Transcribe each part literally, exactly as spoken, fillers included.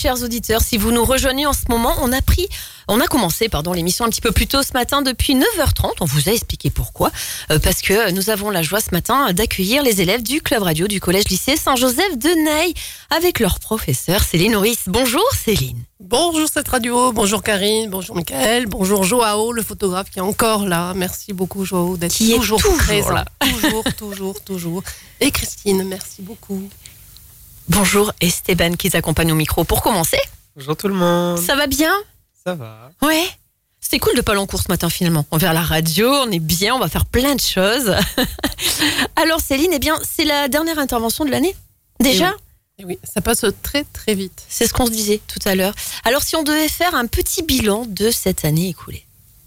chers auditeurs. Si vous nous rejoignez en ce moment, on a pris, on a commencé, pardon, l'émission un petit peu plus tôt ce matin depuis neuf heures trente. On vous a expliqué pourquoi. Euh, parce que nous avons la joie ce matin d'accueillir les élèves du club radio du collège-lycée Saint-Joseph de Neil avec leur professeur Céline Oris. Bonjour Céline. Bonjour cette radio, bonjour Karine, bonjour Michael, bonjour Joao, le photographe qui est encore là. Merci beaucoup Joao d'être qui toujours, est toujours présent. Là. Toujours, toujours, toujours. Et Christine, merci beaucoup. Bonjour Esteban qui t'accompagne au micro. Pour commencer, bonjour tout le monde. Ça va bien ? Ça va. Ouais. C'était cool de pas aller en cours ce matin finalement. On va vers la radio, on est bien, on va faire plein de choses. Alors Céline, eh bien, c'est la dernière intervention de l'année. Déjà ? Et oui, ça passe très très vite. C'est ce qu'on se disait tout à l'heure. Alors si on devait faire un petit bilan de cette année écoulée.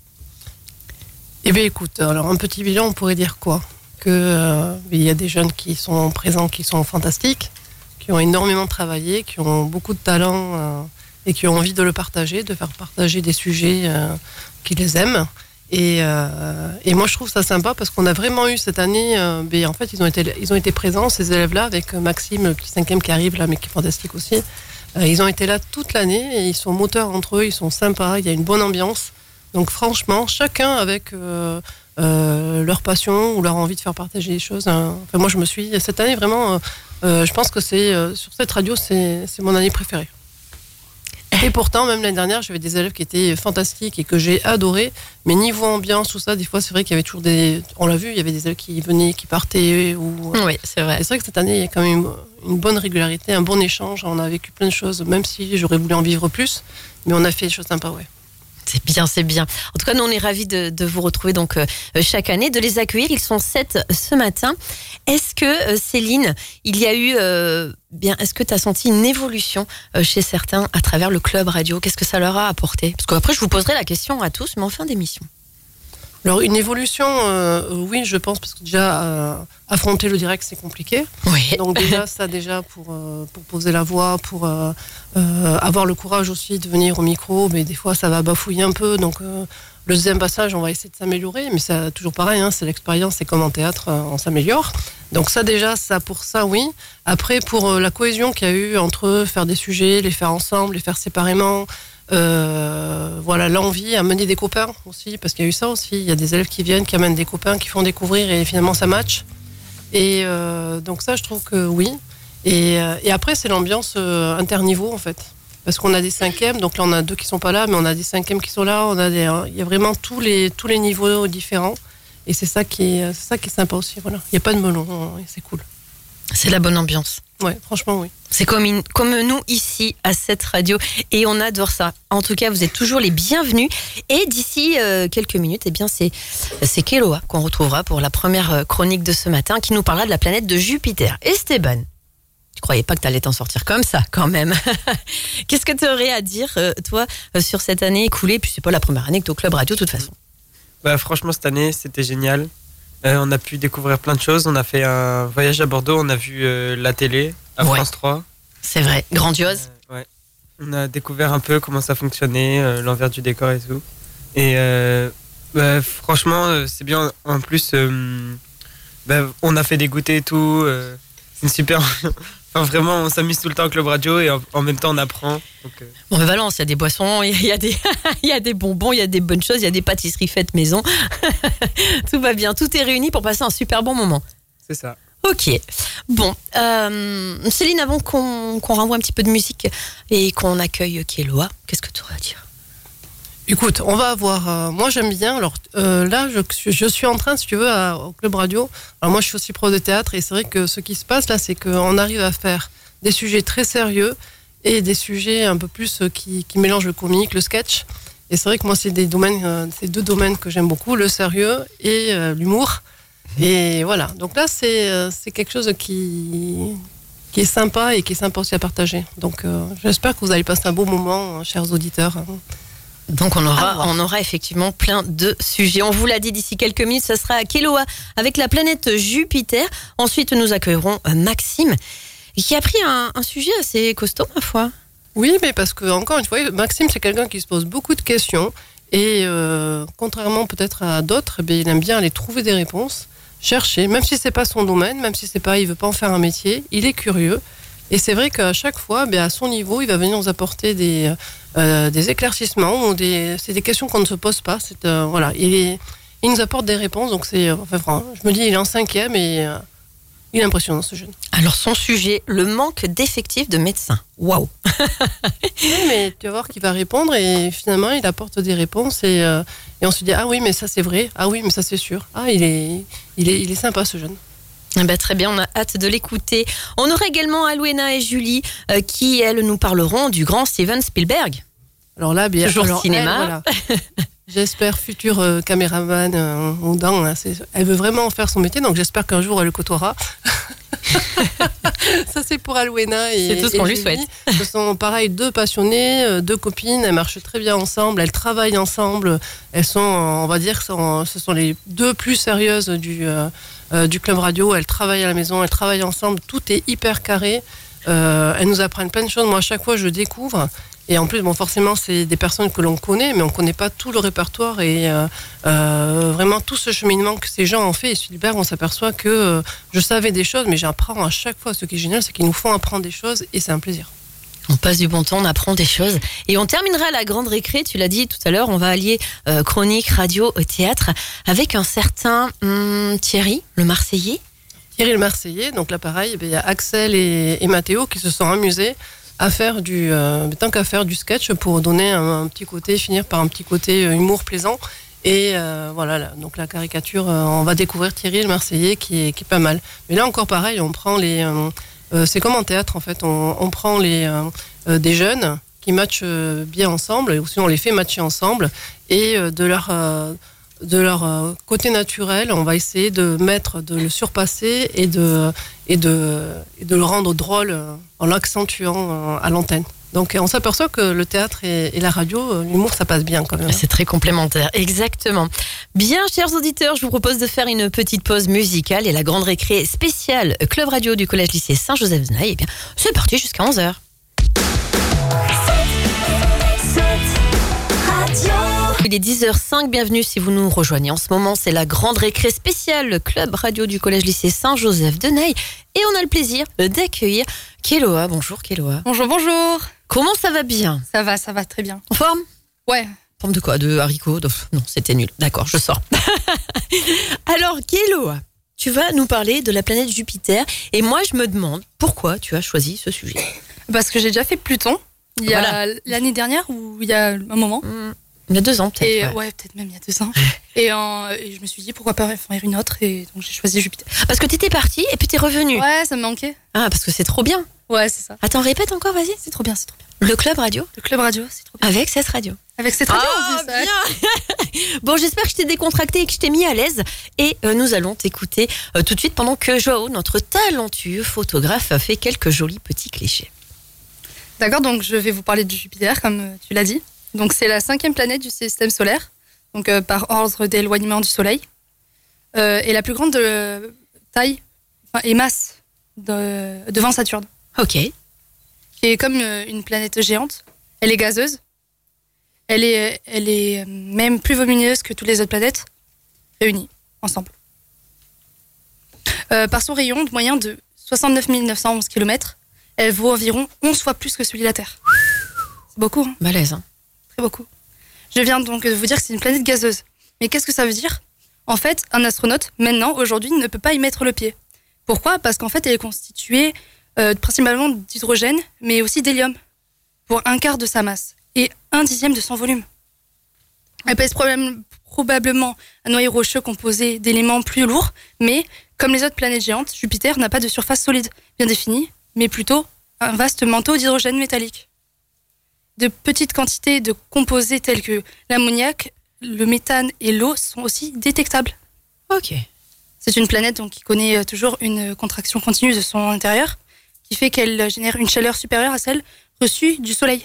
Eh bien écoute, alors un petit bilan, on pourrait dire quoi ? Que euh, il y a des jeunes qui sont présents, qui sont fantastiques, qui ont énormément travaillé, qui ont beaucoup de talent euh, et qui ont envie de le partager, de faire partager des sujets euh, qui les aiment. Et, euh, et moi je trouve ça sympa parce qu'on a vraiment eu cette année, euh, ben, en fait ils ont été, ils ont été présents ces élèves-là avec Maxime, le petit cinquième qui arrive là, mais qui est fantastique aussi. Euh, ils ont été là toute l'année et ils sont moteurs entre eux, ils sont sympas, il y a une bonne ambiance. Donc franchement, chacun avec euh, euh, leur passion ou leur envie de faire partager des choses. Hein. Enfin, moi je me suis, cette année vraiment, euh, euh, je pense que c'est, euh, sur cette radio, c'est, c'est mon année préférée. Et pourtant, même l'année dernière, j'avais des élèves qui étaient fantastiques et que j'ai adoré. Mais niveau ambiance, tout ça, des fois, c'est vrai qu'il y avait toujours des... On l'a vu, il y avait des élèves qui venaient, qui partaient. Ou... Oui, c'est vrai. Et c'est vrai que cette année, il y a quand même une, une bonne régularité, un bon échange. On a vécu plein de choses, même si j'aurais voulu en vivre plus. Mais on a fait des choses sympas, ouais. C'est bien, c'est bien. En tout cas, nous, on est ravis de, de vous retrouver donc euh, chaque année, de les accueillir. Ils sont sept ce matin. Est-ce que, euh, Céline, il y a eu... Euh, bien, est-ce que tu as senti une évolution euh, chez certains à travers le club radio ? Qu'est-ce que ça leur a apporté ? Parce qu'après, je vous poserai la question à tous, mais en fin d'émission. Alors, une évolution, euh, oui, je pense, parce que déjà, euh, affronter le direct, c'est compliqué. Oui. Donc déjà, ça, déjà, pour, euh, pour poser la voix, pour euh, euh, avoir le courage aussi de venir au micro, mais des fois, ça va bafouiller un peu. Donc, euh, le deuxième passage, on va essayer de s'améliorer, mais c'est toujours pareil, hein, c'est l'expérience, c'est comme en théâtre, euh, on s'améliore. Donc ça, déjà, ça, pour ça, oui. Après, pour euh, la cohésion qu'il y a eu entre eux, faire des sujets, les faire ensemble, les faire séparément... Euh, voilà, l'envie à mener des copains aussi, parce qu'il y a eu ça aussi, il y a des élèves qui viennent, qui amènent des copains, qui font découvrir et finalement ça match. Et euh, donc ça, je trouve que oui. Et, euh, et après, c'est l'ambiance euh, interniveau en fait, parce qu'on a des cinquièmes, donc là on a deux qui sont pas là, mais on a des cinquièmes qui sont là, on a des, hein, il y a vraiment tous les, tous les niveaux différents, et c'est ça qui est, c'est ça qui est sympa aussi, voilà. Il n'y a pas de melon, et c'est cool. C'est la bonne ambiance. Ouais, franchement, oui. C'est comme, une, comme nous ici à cette radio et on adore ça. En tout cas, vous êtes toujours les bienvenus. Et d'ici euh, quelques minutes, eh bien, c'est, c'est Kéloa qu'on retrouvera pour la première chronique de ce matin qui nous parlera de la planète de Jupiter. Esteban, tu croyais pas que tu allais t'en sortir comme ça quand même. Qu'est-ce que tu aurais à dire, euh, toi, euh, sur cette année écoulée ? Puis c'est pas la première année que tu es au Club Radio de toute façon. Bah, franchement, cette année, c'était génial. Euh, on a pu découvrir plein de choses. On a fait un voyage à Bordeaux. On a vu euh, la télé à ouais. France trois. C'est vrai, grandiose. Euh, ouais. On a découvert un peu comment ça fonctionnait, euh, l'envers du décor et tout. Et euh, bah, franchement, euh, c'est bien. En plus, euh, bah, on a fait des goûters et tout. Euh, c'est une super... Enfin, vraiment, on s'amuse tout le temps au Club Radio et en, en même temps, on apprend. Donc, euh... Bon, mais Valence, il y a des boissons, il y a des, il y a des bonbons, il y a des bonnes choses, il y a des pâtisseries faites maison. Tout va bien, tout est réuni pour passer un super bon moment. C'est ça. Ok. Bon, euh, Céline, avant qu'on, qu'on renvoie un petit peu de musique et qu'on accueille Kéloa, qu'est-ce que tu aurais à dire ? Écoute, on va avoir... Euh, moi, j'aime bien. Alors euh, là, je, je suis en train, si tu veux, à, au Club Radio. Alors moi, je suis aussi prof de théâtre et c'est vrai que ce qui se passe là, c'est qu'on arrive à faire des sujets très sérieux et des sujets un peu plus qui, qui mélangent le comique, le sketch. Et c'est vrai que moi, c'est des domaines, euh, c'est deux domaines que j'aime beaucoup, le sérieux et euh, l'humour. Et voilà. Donc là, c'est, euh, c'est quelque chose qui, qui est sympa et qui est sympa aussi à partager. Donc euh, j'espère que vous allez passer un beau moment, chers auditeurs. Donc on aura, on aura effectivement plein de sujets. On vous l'a dit, d'ici quelques minutes, ça sera à Kéloa avec la planète Jupiter. Ensuite, nous accueillerons Maxime, qui a pris un, un sujet assez costaud, ma foi. Oui, mais parce que, encore une fois, Maxime, c'est quelqu'un qui se pose beaucoup de questions. Et euh, contrairement peut-être à d'autres, eh il aime bien aller trouver des réponses, chercher, même si c'est pas son domaine, même si c'est pas, il veut pas en faire un métier, il est curieux. Et c'est vrai qu'à chaque fois, ben, à son niveau, il va venir nous apporter des, euh, des éclaircissements, ou des, c'est des questions qu'on ne se pose pas. C'est, euh, voilà, il, est, il nous apporte des réponses, donc c'est, enfin, je me dis, il est en cinquième et euh, il est impressionnant ce jeune. Alors son sujet, le manque d'effectifs de médecins. Waouh. Oui, mais tu vas voir qu'il va répondre et finalement il apporte des réponses et, euh, et on se dit ah oui mais ça c'est vrai, ah oui mais ça c'est sûr, ah il est, il est, il est sympa ce jeune. Eh ben, très bien, on a hâte de l'écouter. On aura également Alwena et Julie euh, qui, elles, nous parleront du grand Steven Spielberg. Alors là, bien Toujours alors, cinéma. Elle, voilà. J'espère futur euh, caméraman euh, ou dans, hein, c'est, elle veut vraiment en faire son métier, donc j'espère qu'un jour elle le côtoiera. Ça c'est pour Alwena et c'est tout ce qu'on lui souhaite. Ce sont pareil deux passionnées, deux copines, elles marchent très bien ensemble, elles travaillent ensemble, elles sont, on va dire, sont, ce sont les deux plus sérieuses du, euh, euh, du club radio. Elles travaillent à la maison, elles travaillent ensemble, tout est hyper carré. Euh, elles nous apprennent plein de choses. Moi à chaque fois je découvre. Et en plus, bon, forcément, c'est des personnes que l'on connaît, mais on ne connaît pas tout le répertoire et euh, euh, vraiment tout ce cheminement que ces gens ont fait. Et Spielberg, on s'aperçoit que euh, je savais des choses, mais j'apprends à chaque fois. Ce qui est génial, c'est qu'ils nous font apprendre des choses et c'est un plaisir. On passe du bon temps, on apprend des choses. Et on terminera à la grande récré, tu l'as dit tout à l'heure, on va allier euh, chronique, radio, euh, théâtre, avec un certain hum, Thierry, le Marseillais. Thierry le Marseillais, donc là pareil, il y a Axel et, et Mathéo qui se sont amusés à faire du, euh, tant qu'à faire du sketch pour donner un, un petit côté, finir par un petit côté humour plaisant. Et euh, voilà, là, donc la caricature, euh, on va découvrir Thierry le Marseillais qui est, qui est pas mal. Mais là encore pareil, on prend les, euh, euh, c'est comme en théâtre en fait, on, on prend les euh, euh, des jeunes qui matchent euh, bien ensemble, ou sinon on les fait matcher ensemble, et euh, de leur euh, de leur euh, côté naturel, on va essayer de mettre, de le surpasser et de et de et de le rendre drôle euh, en l'accentuant euh, à l'antenne. Donc on s'aperçoit que le théâtre et, et la radio, l'humour, ça passe bien quand même. C'est très complémentaire, exactement. Bien, chers auditeurs, je vous propose de faire une petite pause musicale et la grande récré spéciale Club Radio du Collège Lycée Saint-Joseph-de-Naye. Eh bien, c'est parti jusqu'à onze heures. Il est dix heures cinq, bienvenue si vous nous rejoignez. En ce moment, c'est la grande récré spéciale Club Radio du Collège Lycée Saint-Joseph-de-Naye. Et on a le plaisir d'accueillir Kéloa. Bonjour Kéloa. Bonjour, bonjour. Comment ça va bien? Ça va, ça va très bien. En forme? Ouais. Forme de quoi? De haricots? de... Non, c'était nul. D'accord, je sors. Alors Kéloa, tu vas nous parler de la planète Jupiter. Et moi, je me demande pourquoi tu as choisi ce sujet. Parce que j'ai déjà fait Pluton. Il y a Voilà. l'année dernière ou il y a un moment. Mmh. Il y a deux ans peut-être. Et ouais. ouais, peut-être même il y a deux ans. et, euh, et je me suis dit pourquoi pas faire une autre et donc j'ai choisi Jupiter. Parce que t'étais partie et puis t'es revenue. Ouais, ça me manquait. Ah, parce que c'est trop bien. Ouais, c'est ça. Attends, répète encore, vas-y. C'est trop bien, c'est trop bien. Le Club Radio Le club radio, c'est trop bien. avec cette radio. Avec cette radio Ah, en plus. ouais. bien. Bon, j'espère que je t'ai décontracté et que je t'ai mis à l'aise. Et euh, nous allons t'écouter euh, tout de suite pendant que Joao, notre talentueux photographe, fait quelques jolis petits clichés. D'accord, donc je vais vous parler de Jupiter, comme euh, tu l'as dit. Donc c'est la cinquième planète du système solaire, donc euh, par ordre d'éloignement du Soleil, euh, et la plus grande de taille enfin, et masse de, devant Saturne, Ok. qui est comme euh, une planète géante. Elle est gazeuse, elle est, elle est même plus volumineuse que toutes les autres planètes réunies ensemble. Euh, par son rayon moyen de soixante-neuf mille neuf cent onze kilomètres, elle vaut environ onze fois plus que celui de la Terre. C'est beaucoup, hein. Balèze, hein. Très beaucoup. Je viens donc de vous dire que c'est une planète gazeuse. Mais qu'est-ce que ça veut dire? En fait, un astronaute, maintenant, aujourd'hui, ne peut pas y mettre le pied. Pourquoi? Parce qu'en fait, elle est constituée euh, principalement d'hydrogène, mais aussi d'hélium, pour un quart de sa masse et un dixième de son volume. Elle pèse problème, probablement un noyau rocheux composé d'éléments plus lourds, mais comme les autres planètes géantes, Jupiter n'a pas de surface solide bien définie, mais plutôt un vaste manteau d'hydrogène métallique. De petites quantités de composés tels que l'ammoniac, le méthane et l'eau sont aussi détectables. Ok. C'est une planète donc, qui connaît toujours une contraction continue de son intérieur, qui fait qu'elle génère une chaleur supérieure à celle reçue du Soleil.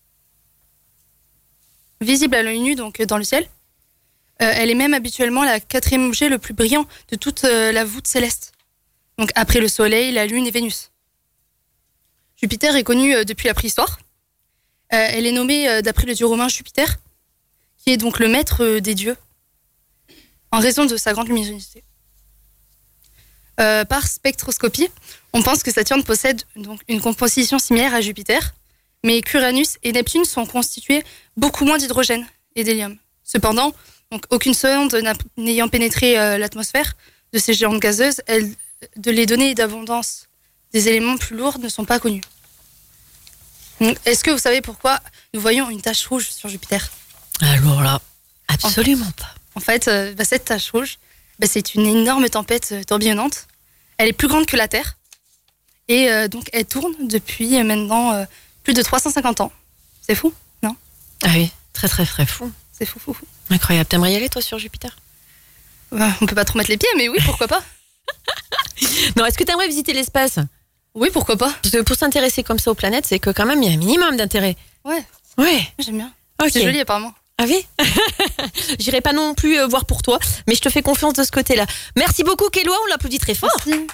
Visible à l'œil nu donc, dans le ciel, euh, elle est même habituellement la quatrième objet le plus brillant de toute euh, la voûte céleste. Donc après le Soleil, la Lune et Vénus. Jupiter est connue euh, depuis la préhistoire. Euh, elle est nommée euh, d'après le dieu romain Jupiter, qui est donc le maître euh, des dieux, en raison de sa grande luminosité. euh, par spectroscopie. On pense que Saturne possède donc une composition similaire à Jupiter, mais qu'Uranus et Neptune sont constitués beaucoup moins d'hydrogène et d'hélium. Cependant, donc, aucune sonde n'ayant pénétré euh, l'atmosphère de ces géantes gazeuses, elles, de les données d'abondance des éléments plus lourds ne sont pas connues. Donc, est-ce que vous savez pourquoi nous voyons une tache rouge sur Jupiter ? Alors là, absolument pas. En fait, euh, bah, cette tache rouge, bah, c'est une énorme tempête euh, tourbillonnante. Elle est plus grande que la Terre. Et euh, donc, elle tourne depuis euh, maintenant euh, plus de trois cent cinquante ans. C'est fou, non ? Ah oui, très très très fou. C'est fou, fou, fou. Incroyable. T'aimerais y aller, toi, sur Jupiter ? Bah, on peut pas trop mettre les pieds, mais oui, pourquoi pas ? Non, est-ce que t'aimerais visiter l'espace ? Oui, pourquoi pas ? Parce que pour s'intéresser comme ça aux planètes, c'est que quand même, il y a un minimum d'intérêt. Ouais, Ouais. j'aime bien. Ok. C'est joli, apparemment. Ah oui. J'irai pas non plus euh, voir pour toi, mais je te fais confiance de ce côté-là. Merci beaucoup, Kéloa. On l'applaudit très fort. Merci.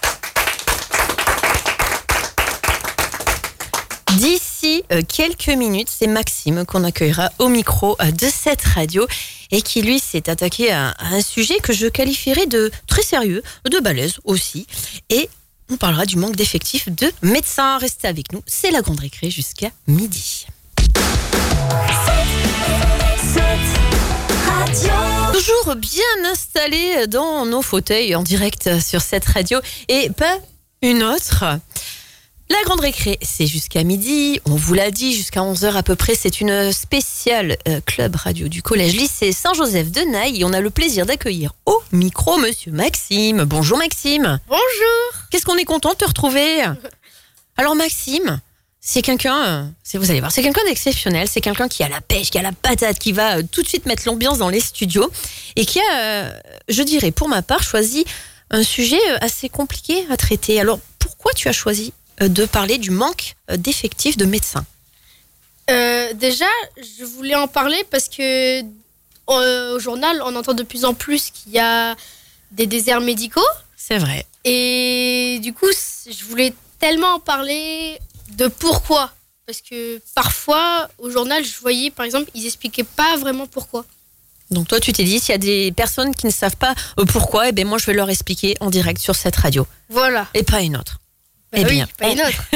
D'ici euh, quelques minutes, c'est Maxime qu'on accueillera au micro euh, de cette radio et qui, lui, s'est attaqué à, à un sujet que je qualifierais de très sérieux, de balèze aussi. Et on parlera du manque d'effectifs de médecins. Restez avec nous, c'est la grande récré jusqu'à midi. Toujours bien installés dans nos fauteuils en direct sur cette radio et pas une autre. La grande récré, c'est jusqu'à midi, on vous l'a dit, jusqu'à onze heures à peu près, c'est une spéciale euh, club radio du collège lycée Saint-Joseph de Naï et on a le plaisir d'accueillir au micro monsieur Maxime. Bonjour Maxime. Bonjour. Qu'est-ce qu'on est content de te retrouver. Alors Maxime, c'est quelqu'un, euh, c'est, vous allez voir, c'est quelqu'un d'exceptionnel, c'est quelqu'un qui a la pêche, qui a la patate, qui va euh, tout de suite mettre l'ambiance dans les studios et qui a, euh, je dirais pour ma part, choisi un sujet assez compliqué à traiter. Alors pourquoi tu as choisi de parler du manque d'effectifs de médecins? Euh, déjà, je voulais en parler parce que euh, au journal, on entend de plus en plus qu'il y a des déserts médicaux. C'est vrai. Et du coup, je voulais tellement en parler de pourquoi. Parce que parfois, au journal, je voyais, par exemple, ils expliquaient pas vraiment pourquoi. Donc toi, tu t'es dit, s'il y a des personnes qui ne savent pas pourquoi, eh ben moi, je vais leur expliquer en direct sur cette radio. Voilà. Et pas une autre. Bah eh oui, bien, pas une autre.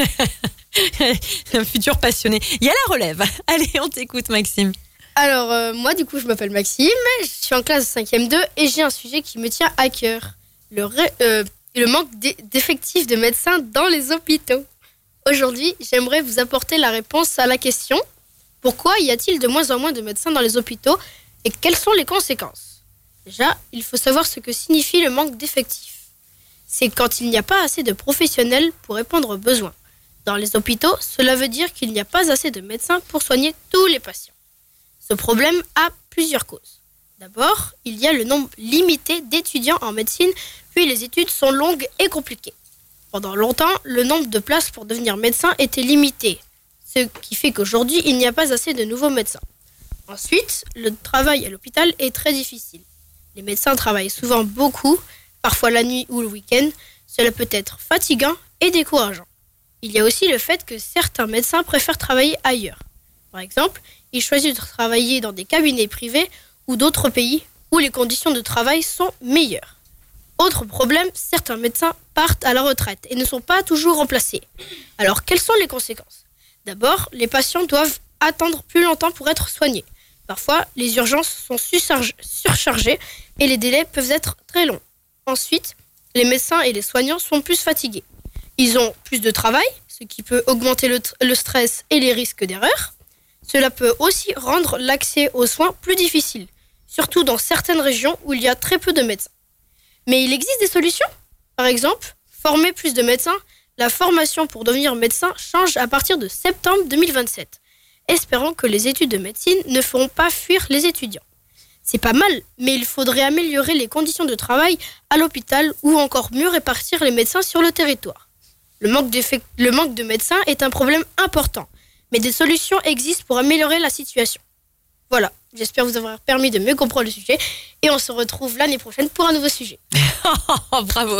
Un futur passionné. Il y a la relève. Allez, on t'écoute, Maxime. Alors, euh, moi, du coup, je m'appelle Maxime, je suis en classe de cinquième deux et j'ai un sujet qui me tient à cœur. Le, ré- euh, le manque d'e- d'effectifs de médecins dans les hôpitaux. Aujourd'hui, j'aimerais vous apporter la réponse à la question « Pourquoi y a-t-il de moins en moins de médecins dans les hôpitaux et quelles sont les conséquences ?» Déjà, il faut savoir ce que signifie le manque d'effectifs. C'est quand il n'y a pas assez de professionnels pour répondre aux besoins. Dans les hôpitaux, cela veut dire qu'il n'y a pas assez de médecins pour soigner tous les patients. Ce problème a plusieurs causes. D'abord, il y a le nombre limité d'étudiants en médecine, puis les études sont longues et compliquées. Pendant longtemps, le nombre de places pour devenir médecin était limité, ce qui fait qu'aujourd'hui, il n'y a pas assez de nouveaux médecins. Ensuite, le travail à l'hôpital est très difficile. Les médecins travaillent souvent beaucoup, parfois la nuit ou le week-end. Cela peut être fatigant et décourageant. Il y a aussi le fait que certains médecins préfèrent travailler ailleurs. Par exemple, ils choisissent de travailler dans des cabinets privés ou d'autres pays où les conditions de travail sont meilleures. Autre problème, certains médecins partent à la retraite et ne sont pas toujours remplacés. Alors, quelles sont les conséquences ? D'abord, les patients doivent attendre plus longtemps pour être soignés. Parfois, les urgences sont surchargées et les délais peuvent être très longs. Ensuite, les médecins et les soignants sont plus fatigués. Ils ont plus de travail, ce qui peut augmenter le, t- le stress et les risques d'erreur. Cela peut aussi rendre l'accès aux soins plus difficile, surtout dans certaines régions où il y a très peu de médecins. Mais il existe des solutions. Par exemple, former plus de médecins. La formation pour devenir médecin change à partir de septembre deux mille vingt-sept. Espérons que les études de médecine ne feront pas fuir les étudiants. C'est pas mal, mais il faudrait améliorer les conditions de travail à l'hôpital ou encore mieux répartir les médecins sur le territoire. Le manque, le manque de médecins est un problème important, mais des solutions existent pour améliorer la situation. Voilà, j'espère vous avoir permis de mieux comprendre le sujet et on se retrouve l'année prochaine pour un nouveau sujet. Oh, bravo.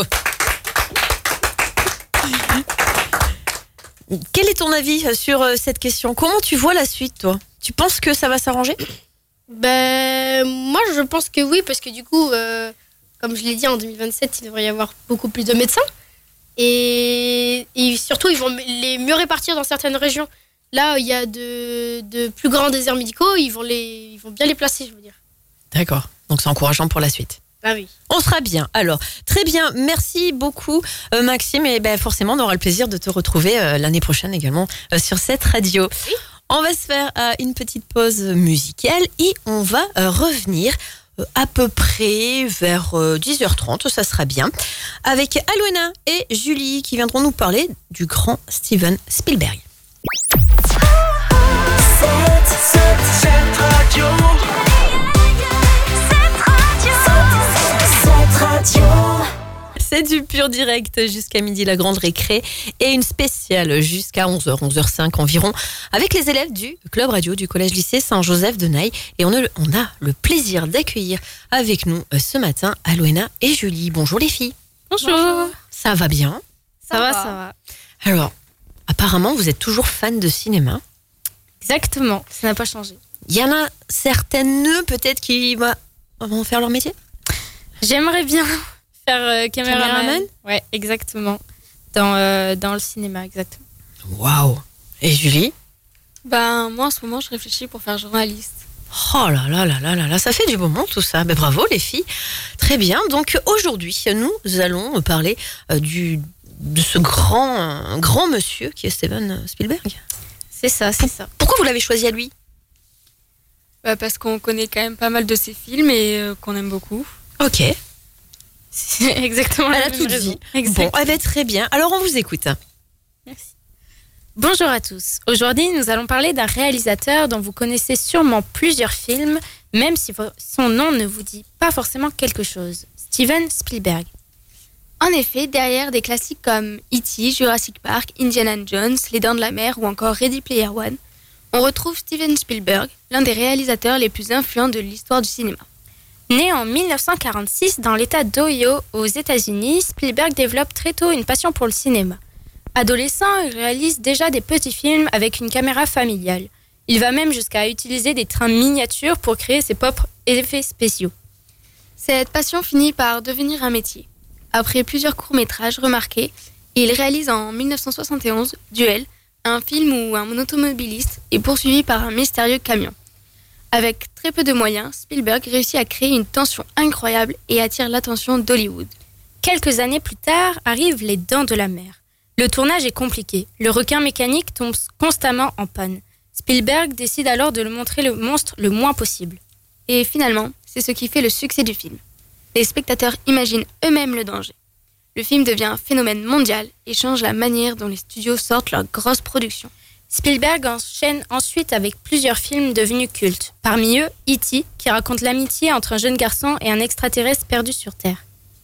Quel est ton avis sur cette question ? Comment tu vois la suite, toi ? Tu penses que ça va s'arranger ? Ben, moi je pense que oui, parce que du coup, euh, comme je l'ai dit, en deux mille vingt-sept, il devrait y avoir beaucoup plus de médecins. Et, et surtout, ils vont les mieux répartir dans certaines régions. Là, il y a de, de plus grands déserts médicaux, ils vont, les, ils vont bien les placer, je veux dire. D'accord, donc c'est encourageant pour la suite. Ah oui. On sera bien. Alors, très bien. Merci beaucoup, euh, Maxime. Et ben, forcément, on aura le plaisir de te retrouver euh, l'année prochaine également euh, sur cette radio. Oui. On va se faire euh, une petite pause musicale et on va euh, revenir euh, à peu près vers euh, dix heures trente. Ça sera bien. Avec Alwena et Julie qui viendront nous parler du grand Steven Spielberg. Cette radio. C'est du pur direct jusqu'à midi, la grande récré, et une spéciale jusqu'à onze heures, onze heures cinq environ, avec les élèves du club radio du collège-lycée Saint-Joseph de Naï. Et on a, on a le plaisir d'accueillir avec nous ce matin Alwena et Julie. Bonjour les filles. Bonjour. Bonjour. Ça va bien? Ça, ça va, va, ça va. Alors, apparemment, vous êtes toujours fan de cinéma. Exactement, ça n'a pas changé. Il y en a certaines peut-être qui vont faire leur métier? J'aimerais bien faire euh, caméraman. Caméraman. Ouais, exactement. Dans, euh, dans le cinéma, exactement. Waouh. Et Julie? Ben, moi, en ce moment, je réfléchis pour faire journaliste. Oh là là là là là là, ça fait du beau monde tout ça. Ben, bravo les filles. Très bien. Donc aujourd'hui, nous allons parler euh, du, de ce grand, grand monsieur qui est Steven Spielberg. C'est ça, c'est ça. Pourquoi vous l'avez choisi à lui? Bah, parce qu'on connaît quand même pas mal de ses films et euh, qu'on aime beaucoup. Ok. C'est exactement Elle la a même tout raison. dit. Exactement. Bon, eh ben, très bien. Alors on vous écoute. Merci. Bonjour à tous. Aujourd'hui, nous allons parler d'un réalisateur dont vous connaissez sûrement plusieurs films, même si son nom ne vous dit pas forcément quelque chose. Steven Spielberg. En effet, derrière des classiques comme E T, Jurassic Park, Indiana Jones, Les Dents de la Mer ou encore Ready Player One, on retrouve Steven Spielberg, l'un des réalisateurs les plus influents de l'histoire du cinéma. Né en dix-neuf cent quarante-six dans l'État d'Ohio aux États-Unis, Spielberg développe très tôt une passion pour le cinéma. Adolescent, il réalise déjà des petits films avec une caméra familiale. Il va même jusqu'à utiliser des trains miniatures pour créer ses propres effets spéciaux. Cette passion finit par devenir un métier. Après plusieurs courts-métrages remarqués, il réalise en dix-neuf cent soixante et onze Duel, un film où un automobiliste est poursuivi par un mystérieux camion. Avec très peu de moyens, Spielberg réussit à créer une tension incroyable et attire l'attention d'Hollywood. Quelques années plus tard, arrivent Les Dents de la Mer. Le tournage est compliqué. Le requin mécanique tombe constamment en panne. Spielberg décide alors de le montrer le monstre le moins possible. Et finalement, c'est ce qui fait le succès du film. Les spectateurs imaginent eux-mêmes le danger. Le film devient un phénomène mondial et change la manière dont les studios sortent leurs grosses productions. Spielberg enchaîne ensuite avec plusieurs films devenus cultes. Parmi eux, E T, qui raconte l'amitié entre un jeune garçon et un extraterrestre perdu sur Terre.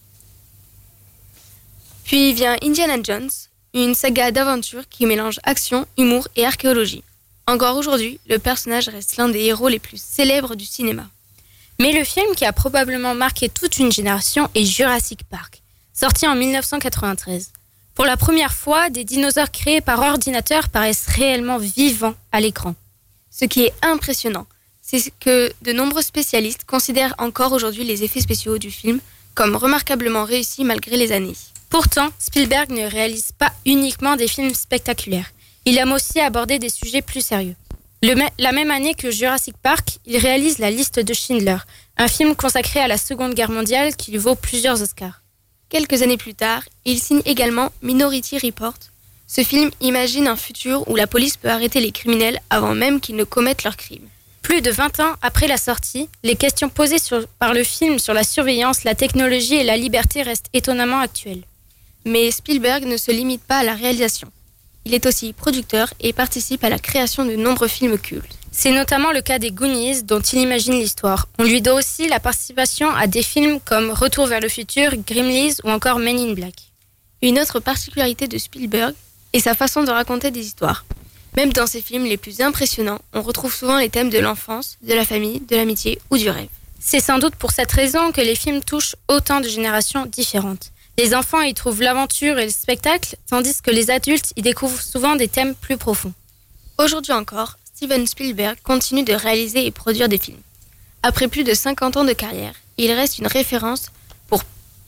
Puis vient Indiana Jones, une saga d'aventure qui mélange action, humour et archéologie. Encore aujourd'hui, le personnage reste l'un des héros les plus célèbres du cinéma. Mais le film qui a probablement marqué toute une génération est Jurassic Park, sorti en dix-neuf cent quatre-vingt-treize. Pour la première fois, des dinosaures créés par ordinateur paraissent réellement vivants à l'écran. Ce qui est impressionnant, c'est que de nombreux spécialistes considèrent encore aujourd'hui les effets spéciaux du film comme remarquablement réussis malgré les années. Pourtant, Spielberg ne réalise pas uniquement des films spectaculaires. Il aime aussi aborder des sujets plus sérieux. Le ma- la même année que Jurassic Park, il réalise La Liste de Schindler, un film consacré à la Seconde Guerre mondiale qui lui vaut plusieurs Oscars. Quelques années plus tard, il signe également Minority Report. Ce film imagine un futur où la police peut arrêter les criminels avant même qu'ils ne commettent leurs crimes. Plus de vingt ans après la sortie, les questions posées sur, par le film sur la surveillance, la technologie et la liberté restent étonnamment actuelles. Mais Spielberg ne se limite pas à la réalisation. Il est aussi producteur et participe à la création de nombreux films cultes. C'est notamment le cas des Goonies, dont il imagine l'histoire. On lui doit aussi la participation à des films comme Retour vers le futur, Gremlins ou encore Men in Black. Une autre particularité de Spielberg est sa façon de raconter des histoires. Même dans ses films les plus impressionnants, on retrouve souvent les thèmes de l'enfance, de la famille, de l'amitié ou du rêve. C'est sans doute pour cette raison que les films touchent autant de générations différentes. Les enfants y trouvent l'aventure et le spectacle, tandis que les adultes y découvrent souvent des thèmes plus profonds. Aujourd'hui encore, Steven Spielberg continue de réaliser et produire des films. Après plus de cinquante ans de carrière, il reste une référence pour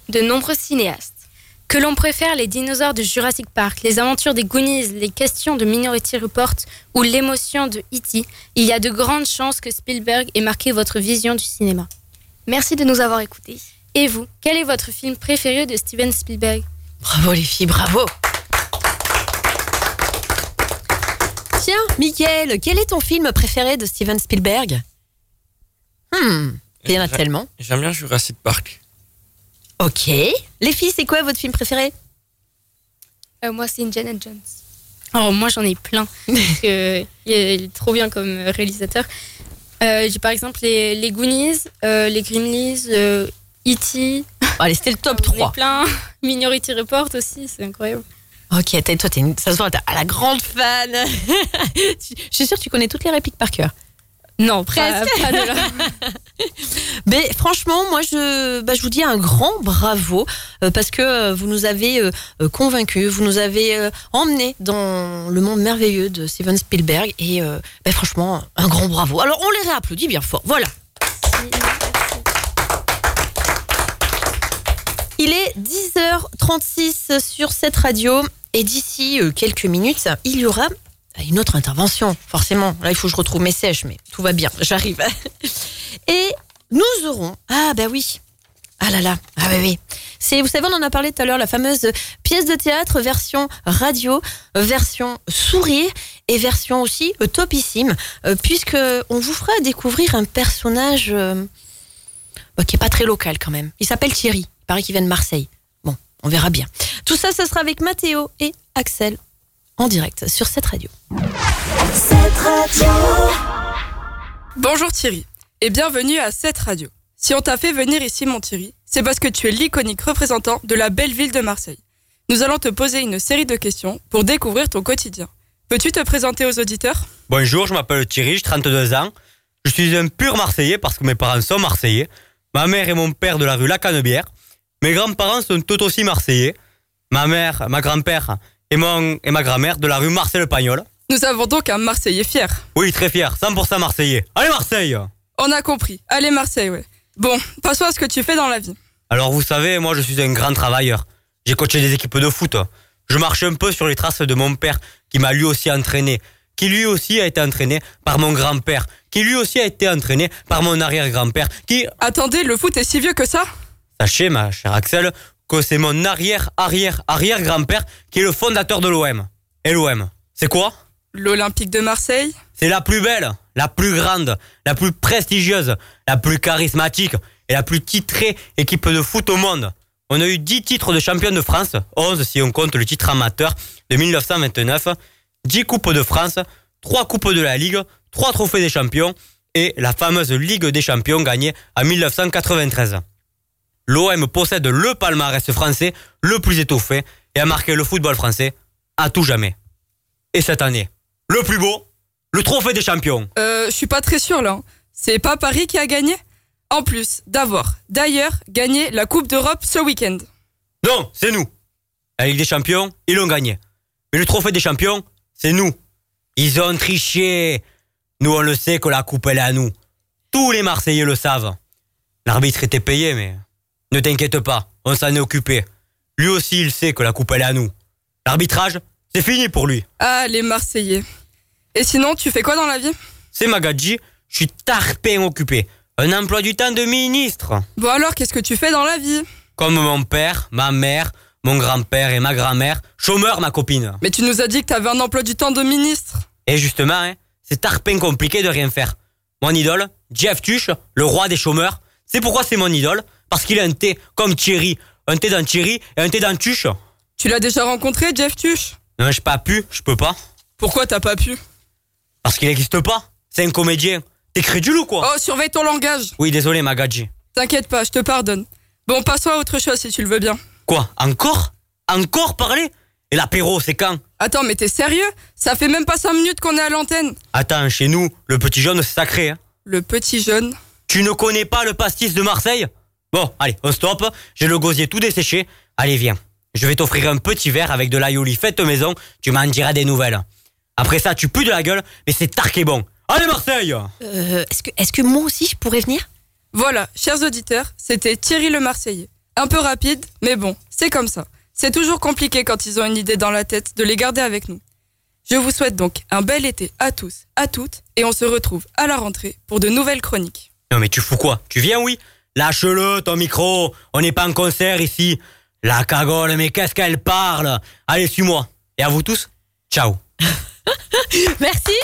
de nombreux cinéastes. Que l'on préfère les dinosaures de Jurassic Park, les aventures des Goonies, les questions de Minority Report ou l'émotion de E T, il y a de grandes chances que Spielberg ait marqué votre vision du cinéma. Merci de nous avoir écoutés. Et vous, quel est votre film préféré de Steven Spielberg ? Bravo les filles, bravo. Tiens, Mickaël, quel est ton film préféré de Steven Spielberg ? Hmm, il y en a J'a- tellement. J'aime bien Jurassic Park. Ok. Les filles, c'est quoi votre film préféré ? Euh, moi, c'est Indiana Jones. Oh, moi, j'en ai plein. Parce que, il est il est trop bien comme réalisateur. Euh, j'ai par exemple les, les Goonies, euh, les Gremlins, euh, E T Allez, c'était le top J'en ai trois. plein. Minority Report aussi, c'est incroyable. Ok, t'es- toi, t'es une, ça se voit, t'es à la grande fan. Je suis sûre que tu connais toutes les répliques par cœur. Non, Presque. pas, pas de là. Mais franchement, moi, je, bah, je vous dis un grand bravo euh, parce que euh, vous nous avez euh, euh, convaincus, vous nous avez euh, emmenés dans le monde merveilleux de Steven Spielberg et euh, bah, franchement, un grand bravo. Alors, on les réapplaudit bien fort. Voilà. Il est dix heures trente-six sur cette radio et d'ici euh, quelques minutes, il y aura une autre intervention, forcément. Là, il faut que je retrouve mes sèches, mais tout va bien, j'arrive. Et nous aurons... Ah, bah oui. Ah là là, ah oui, oui. C'est, vous savez, on en a parlé tout à l'heure, la fameuse pièce de théâtre, version radio, version sourire et version aussi euh, topissime, euh, puisque on vous fera découvrir un personnage euh, bah, qui est pas très local quand même. Il s'appelle Thierry, il paraît qu'il vient de Marseille. Bon, on verra bien. Tout ça, ce sera avec Mathéo et Axel en direct sur cette radio. Bonjour Thierry, et bienvenue à cette radio. Si on t'a fait venir ici mon Thierry, c'est parce que tu es l'iconique représentant de la belle ville de Marseille. Nous allons te poser une série de questions pour découvrir ton quotidien. Peux-tu te présenter aux auditeurs ? Bonjour, je m'appelle Thierry, j'ai trente-deux ans. Je suis un pur Marseillais parce que mes parents sont Marseillais. Ma mère et mon père de la rue La Canebière. Mes grands-parents sont tout aussi Marseillais. Ma mère, ma grand-père et, mon, et ma grand-mère de la rue Marcel-Pagnol. Nous avons donc un Marseillais fier. Oui, très fier, cent pour cent Marseillais. Allez Marseille! On a compris. Allez Marseille, ouais. Bon, passons à ce que tu fais dans la vie. Alors vous savez, moi je suis un grand travailleur. J'ai coaché des équipes de foot. Je marche un peu sur les traces de mon père qui m'a lui aussi entraîné. Qui lui aussi a été entraîné par mon grand-père. Qui lui aussi a été entraîné par mon arrière-grand-père. Qui... Attendez, le foot est si vieux que ça ? Sachez, ma chère Axel, que c'est mon arrière-arrière-arrière-grand-père qui est le fondateur de l'O M. Et l'O M, c'est quoi ? L'Olympique de Marseille ? C'est la plus belle, la plus grande, la plus prestigieuse, la plus charismatique et la plus titrée équipe de foot au monde. On a eu dix titres de champion de France, onze si on compte le titre amateur de dix-neuf cent vingt-neuf, dix coupes de France, trois coupes de la Ligue, trois trophées des champions et la fameuse Ligue des champions gagnée en dix-neuf cent quatre-vingt-treize. L'O M possède le palmarès français le plus étoffé et a marqué le football français à tout jamais. Et cette année, le plus beau, le trophée des champions. Euh, je suis pas très sûr là. hein. C'est pas Paris qui a gagné ? En plus d'avoir, d'ailleurs, gagné la Coupe d'Europe ce week-end. Non, c'est nous. La Ligue des champions, ils l'ont gagné. Mais le trophée des champions, c'est nous. Ils ont triché. Nous, on le sait que la coupe, elle est à nous. Tous les Marseillais le savent. L'arbitre était payé, mais ne t'inquiète pas, on s'en est occupé. Lui aussi, il sait que la coupe, elle est à nous. L'arbitrage, c'est fini pour lui. Ah, les Marseillais. Et sinon, tu fais quoi dans la vie ? C'est Magadji, je suis tarpin occupé. Un emploi du temps de ministre. Bon alors, qu'est-ce que tu fais dans la vie ? Comme mon père, ma mère, mon grand-père et ma grand-mère. Chômeur, ma copine. Mais tu nous as dit que t'avais un emploi du temps de ministre. Et justement, hein, c'est tarpin compliqué de rien faire. Mon idole, Jeff Tuch, le roi des chômeurs. C'est pourquoi c'est mon idole ? Parce qu'il a un thé comme Thierry. Un thé dans Thierry et un thé dans Tuch. Tu l'as déjà rencontré, Jeff Tuch ? Non, j'ai pas pu, je peux pas. Pourquoi t'as pas pu ? Parce qu'il n'existe pas. C'est un comédien. T'es crédule ou quoi ? Oh, surveille ton langage. Oui, désolé, Magadji. T'inquiète pas, je te pardonne. Bon, passons à autre chose si tu le veux bien. Quoi ? Encore ? Encore parler ? Et l'apéro, c'est quand ? Attends, mais t'es sérieux ? Ça fait même pas cinq minutes qu'on est à l'antenne. Attends, chez nous, le petit jaune, c'est sacré. Hein. Le petit jeune. Tu ne connais pas le pastis de Marseille ? Bon, allez, on stoppe. J'ai le gosier tout desséché. Allez, viens. Je vais t'offrir un petit verre avec de l'aïoli faite maison. Tu m'en diras des nouvelles. Après ça, tu pues de la gueule, mais c'est tarqué bon. Allez, Marseille ! Euh, est-ce que, est-ce que moi aussi je pourrais venir ? Voilà, chers auditeurs, c'était Thierry le Marseillais. Un peu rapide, mais bon, c'est comme ça. C'est toujours compliqué quand ils ont une idée dans la tête de les garder avec nous. Je vous souhaite donc un bel été à tous, à toutes, et on se retrouve à la rentrée pour de nouvelles chroniques. Non mais tu fous quoi? Tu viens, oui? Lâche-le, ton micro. On n'est pas en concert ici. La cagole, mais qu'est-ce qu'elle parle? Allez, suis-moi. Et à vous tous, ciao. Merci.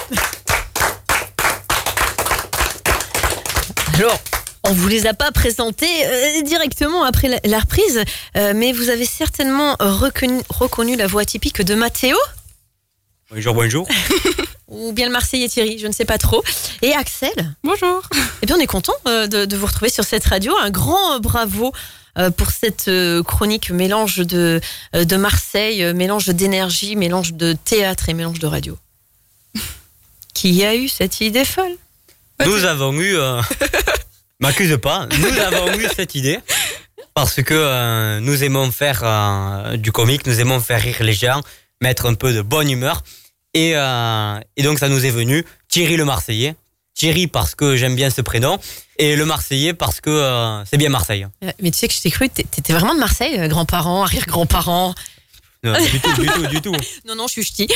Alors, on vous les a pas présentés euh, directement après la, la reprise, euh, mais vous avez certainement reconnu, reconnu la voix typique de Mathéo. Bonjour, bonjour. Ou bien le Marseillais Thierry, je ne sais pas trop. Et Axel. Bonjour. Eh bien, on est content euh, de, de vous retrouver sur cette radio. Un grand euh, bravo euh, pour cette euh, chronique mélange de, euh, de Marseille, euh, mélange d'énergie, mélange de théâtre et mélange de radio. Qui a eu cette idée folle? Nous avons eu... Euh... M'accuse pas. Nous avons eu cette idée parce que euh, nous aimons faire euh, du comique, nous aimons faire rire les gens, mettre un peu de bonne humeur. Et, euh, et donc ça nous est venu Thierry le Marseillais. Thierry parce que j'aime bien ce prénom et le Marseillais parce que euh, c'est bien Marseille. Mais tu sais que je t'ai cru, t'étais vraiment de Marseille, grands-parents, arrière-grands-parents. Non, du tout, du tout, du tout. Non, non, je suis ch'ti.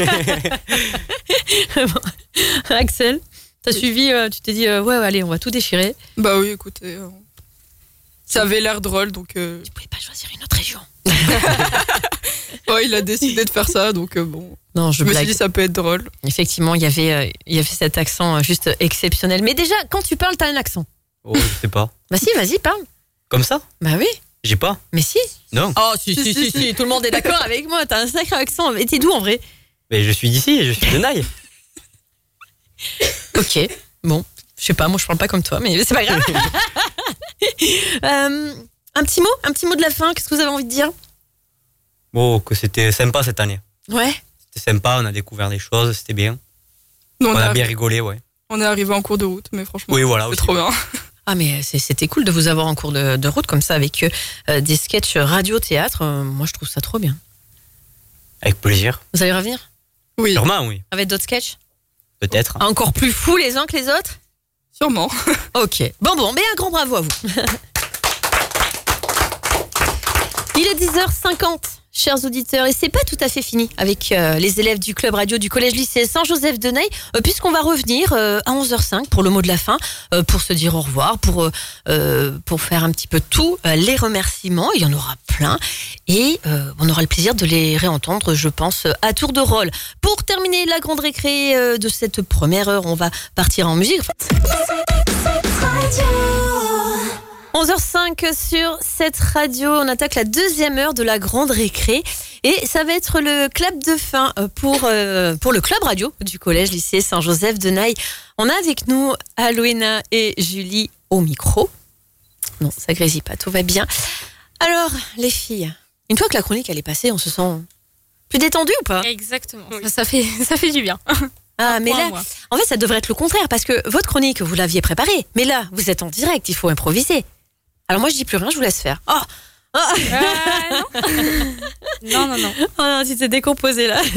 Axel, t'as suivi, euh, tu t'es dit, euh, ouais, ouais, allez, on va tout déchirer. Bah oui, écoutez, euh, ça avait l'air drôle, donc... Euh... Tu pouvais pas choisir une autre région. Ouais, il a décidé de faire ça, donc euh, bon... Non, je, je me blague. suis dit ça peut être drôle. Effectivement, il y avait, euh, il y avait cet accent juste exceptionnel. Mais déjà, quand tu parles, t'as un accent. Oh, je sais pas. Bah si, vas-y, parle. Comme ça? Bah oui. J'ai pas. Mais si. Non. Oh, si, si, si, si, si. Tout le monde est d'accord avec moi. T'as un sacré accent. Mais t'es d'où en vrai? Mais je suis d'ici, je suis de Naï. Ok. Bon, je sais pas, moi je parle pas comme toi, mais c'est pas grave. euh, un petit mot, un petit mot de la fin. Qu'est-ce que vous avez envie de dire? Oh, que c'était sympa cette année. Ouais. C'était sympa, on a découvert des choses, c'était bien. Nous, on, on a est bien arri- rigolé, ouais. On est arrivé en cours de route, mais franchement, Oui, voilà, c'est aussi. trop bien. Ah mais c'est- c'était cool de vous avoir en cours de, de route comme ça avec euh, des sketchs radio-théâtre. Euh, moi je trouve ça trop bien. Avec plaisir. Vous allez revenir Oui, Sûrement, oui. avec d'autres sketchs Peut-être. encore plus fous les uns que les autres? sûrement. Ok. Bon bon, mais un grand bravo à vous. Il est dix heures cinquante. Chers auditeurs, et c'est pas tout à fait fini avec euh, les élèves du club radio du collège-lycée Saint-Joseph-de-Naye, euh, puisqu'on va revenir euh, à onze heures cinq pour le mot de la fin, euh, pour se dire au revoir, pour, euh, euh, pour faire un petit peu tous euh, les remerciements. Il y en aura plein et euh, on aura le plaisir de les réentendre, je pense, à tour de rôle. Pour terminer la grande récré euh, de cette première heure, on va partir en musique. onze heures cinq sur cette radio, on attaque la deuxième heure de la grande récré et ça va être le clap de fin pour, euh, pour le club radio du collège lycée Saint-Joseph-de-Naye. On a avec nous Aloéna et Julie au micro. Non, ça grésille pas, tout va bien. Alors, les filles, une fois que la chronique elle est passée, on se sent plus détendu ou pas? Exactement. Ça, ça fait, ça fait du bien. Ah, mais Point, là, moi. en fait, ça devrait être le contraire parce que votre chronique, vous l'aviez préparée, mais là, vous êtes en direct, il faut improviser. Alors moi je dis plus rien, je vous laisse faire. Oh, oh. Euh, non. non, non, non. Oh non, tu t'es décomposé là.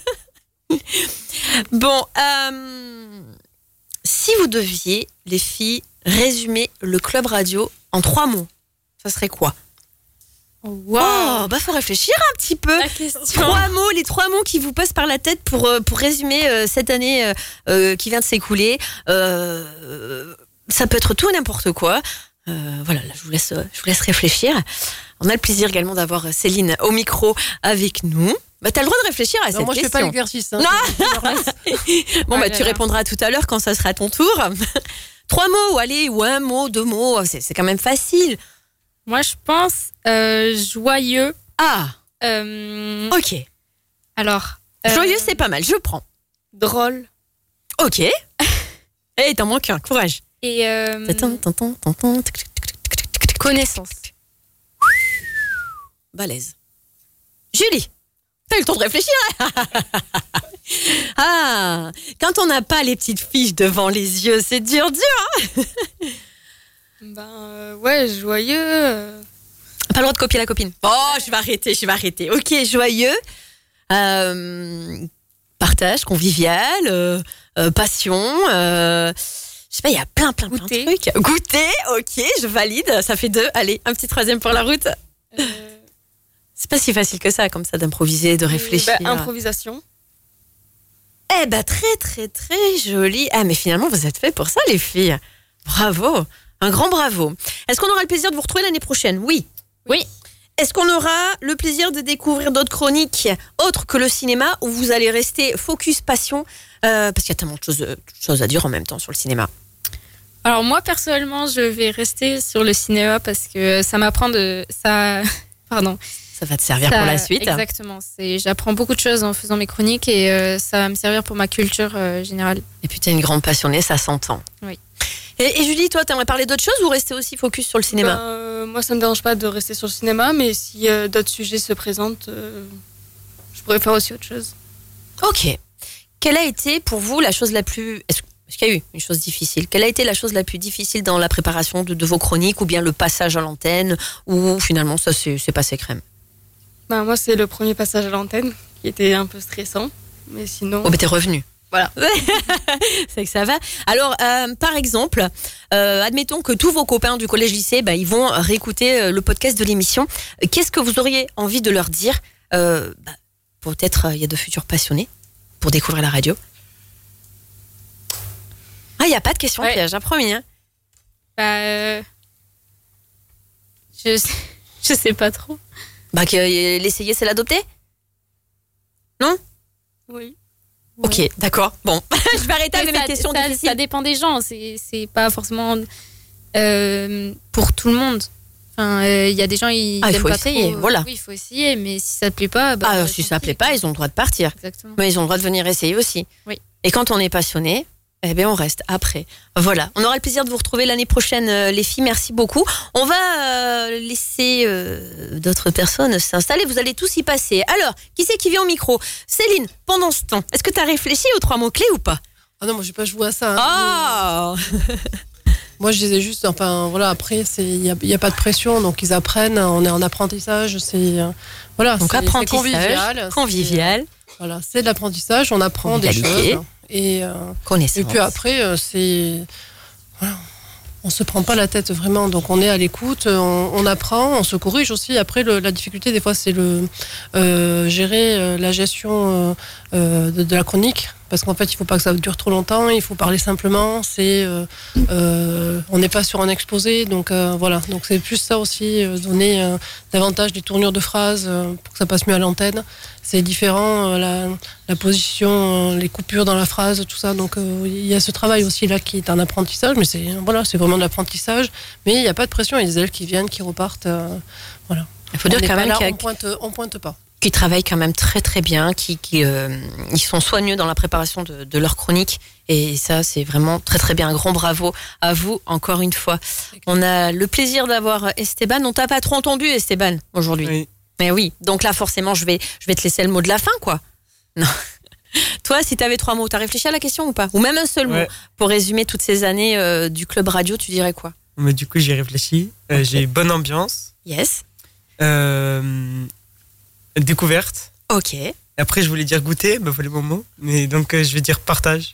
Bon, euh, si vous deviez, les filles, résumer le club radio en trois mots, ça serait quoi? Wow. Oh, bah faut réfléchir un petit peu. La question. Trois mots, les trois mots qui vous passent par la tête pour, euh, pour résumer euh, cette année euh, euh, qui vient de s'écouler. Euh, ça peut être tout et n'importe quoi. Euh, voilà, là, je vous laisse, je vous laisse réfléchir. On a le plaisir également d'avoir Céline au micro avec nous. Bah, t'as le droit de réfléchir à Non, cette moi, je question. fais pas l'exercice. Hein. Non. Bon, bah, Ah là tu là. répondras tout à l'heure quand ça sera ton tour. Trois mots, allez, ou un mot, deux mots, c'est, c'est quand même facile. Moi, je pense euh, joyeux. Ah, Euh, ok. alors. euh, Joyeux, c'est pas mal, je prends. Drôle. Ok. Eh, t'en manques un, courage. Et euh, Tintin, tintin, tintin, tic, tic, tic, tic, tic, tic, tic. connaissance. Balèze. Julie, t'as eu le temps de réfléchir. Ah, quand on n'a pas les petites fiches devant les yeux, c'est dur, dur. Ben euh, ouais, joyeux. euh, Pas le droit de copier la copine. Oh, je vais arrêter, je vais arrêter. Ok, joyeux. Euh, partage, convivial, euh, euh, passion. Euh, Je sais pas, il y a plein, plein, plein de trucs. Goûter, ok, je valide. Ça fait deux. Allez, un petit troisième pour la route. Euh... C'est pas si facile que ça, comme ça, d'improviser, de réfléchir. Bah, improvisation. Eh ben, très, très, très joli. Ah, mais finalement, vous êtes fait pour ça, les filles. Bravo. Un grand bravo. Est-ce qu'on aura le plaisir de vous retrouver l'année prochaine ? Oui. Oui. Est-ce qu'on aura le plaisir de découvrir d'autres chroniques autres que le cinéma, où vous allez rester focus passion euh, parce qu'il y a tellement de choses, de choses à dire en même temps sur le cinéma. Alors moi, personnellement, je vais rester sur le cinéma parce que ça m'apprend de... Ça... Pardon. Ça va te servir ça, pour la suite. Exactement. C'est, j'apprends beaucoup de choses en faisant mes chroniques et euh, ça va me servir pour ma culture euh, générale. Et puis tu es une grande passionnée, ça s'entend. Oui. Et, et Julie, toi, t'aimerais parler d'autres choses ou rester aussi focus sur le cinéma ? Ben, euh, Moi, ça me dérange pas de rester sur le cinéma, mais si euh, d'autres sujets se présentent, euh, je pourrais faire aussi autre chose. Ok. Quelle a été pour vous la chose la plus... Est-ce, est-ce qu'il y a eu une chose difficile ? Quelle a été la chose la plus difficile dans la préparation de, de vos chroniques, ou bien le passage à l'antenne, ou finalement ça s'est, c'est passé crème ? Ben, moi, c'est le premier passage à l'antenne qui était un peu stressant, mais sinon... Oh, mais t'es revenu. Voilà. C'est que ça va. Alors, euh, par exemple, euh, admettons que tous vos copains du collège-lycée, bah, ils vont réécouter le podcast de l'émission. Qu'est-ce que vous auriez envie de leur dire ? euh, bah, Peut-être il euh, y a de futurs passionnés pour découvrir la radio. Ah, il n'y a pas de question ouais. piège, j'ai promis. Hein. Bah, euh... je... Sais... je sais pas trop. Bah, que euh, l'essayer, c'est l'adopter ? Non ? Oui. Ok, ouais. D'accord. Bon, je vais arrêter avec mes questions ça, difficiles. Ça dépend des gens. C'est, c'est pas forcément euh, pour tout le monde. Enfin, il euh, y a des gens ils ah, il aiment faut pas essayer. trop. Voilà. Oui, il faut essayer, mais si ça te plaît pas, bah, ah, si ça plaît pas, ils ont le droit de partir. Exactement. Mais ils ont le droit de venir essayer aussi. Oui. Et quand on est passionné, eh bien, on reste après. Voilà. On aura le plaisir de vous retrouver l'année prochaine, euh, les filles. Merci beaucoup. On va euh, laisser euh, d'autres personnes s'installer. Vous allez tous y passer. Alors, qui c'est qui vient au micro ? Céline, pendant ce temps, est-ce que tu as réfléchi aux trois mots-clés ou pas ? Ah non, moi, j'ai pas joué à ça. Hein. Ah Moi, je disais juste, enfin, voilà, après, il n'y a, y a pas de pression, donc ils apprennent. On est en apprentissage. C'est, euh, voilà, donc, c'est, apprentissage, c'est convivial. convivial. C'est, voilà, c'est de l'apprentissage. On apprend des choses. Et, euh, et puis après, euh, c'est... Voilà, on ne se prend pas la tête vraiment. Donc on est à l'écoute, on, on apprend, on se corrige aussi. Après, le, la difficulté, des fois, c'est le euh, gérer euh, la gestion euh, de, de la chronique. Parce qu'en fait, il ne faut pas que ça dure trop longtemps. Il faut parler simplement. C'est, euh, euh, on n'est pas sur un exposé. Donc euh, voilà. Donc c'est plus ça aussi, euh, donner euh, davantage des tournures de phrases euh, pour que ça passe mieux à l'antenne. C'est différent, euh, la, la position, euh, les coupures dans la phrase, tout ça. Donc euh, il y a ce travail aussi là qui est un apprentissage. Mais c'est, voilà, c'est vraiment de l'apprentissage. Mais il n'y a pas de pression. Il y a des élèves qui viennent, qui repartent. Euh, voilà. Il faut dire quand même qu'on pointe, on pointe pas. Qui travaillent quand même très très bien, qui, qui euh, ils sont soigneux dans la préparation de, de leur chronique, et ça c'est vraiment très très bien. Un grand bravo à vous encore une fois. On a le plaisir d'avoir Esteban. On t'a pas trop entendu, Esteban, aujourd'hui. Oui. Mais oui, donc là forcément je vais je vais te laisser le mot de la fin, quoi. Non. Toi, si tu avais trois mots, t'as réfléchi à la question ou pas ? Ou même un seul ouais. mot pour résumer toutes ces années euh, du club radio, tu dirais quoi ? Mais du coup j'ai réfléchi. Euh, okay. J'ai bonne ambiance. Yes. Euh... Découverte. Ok. Après, je voulais dire goûter, bah voilà mon mot. Mais donc, euh, je vais dire partage.